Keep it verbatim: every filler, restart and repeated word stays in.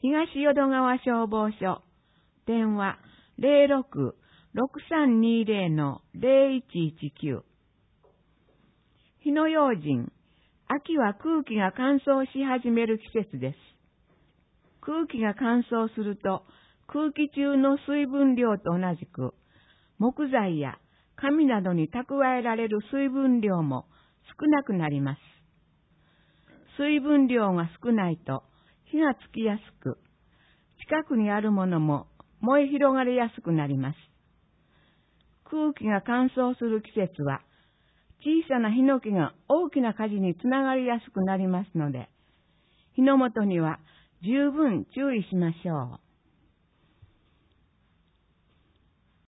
東淀川消防署、電話 ゼロろく ろくさんにゼロ のゼロいちいちきゅう。火の用心、秋は空気が乾燥し始める季節です。空気が乾燥すると、空気中の水分量と同じく、木材や紙などに蓄えられる水分量も少なくなります。水分量が少ないと火がつきやすく、近くにあるものも燃え広がりやすくなります。空気が乾燥する季節は、小さなヒノキが大きな火事につながりやすくなりますので、火の元には十分注意しましょう。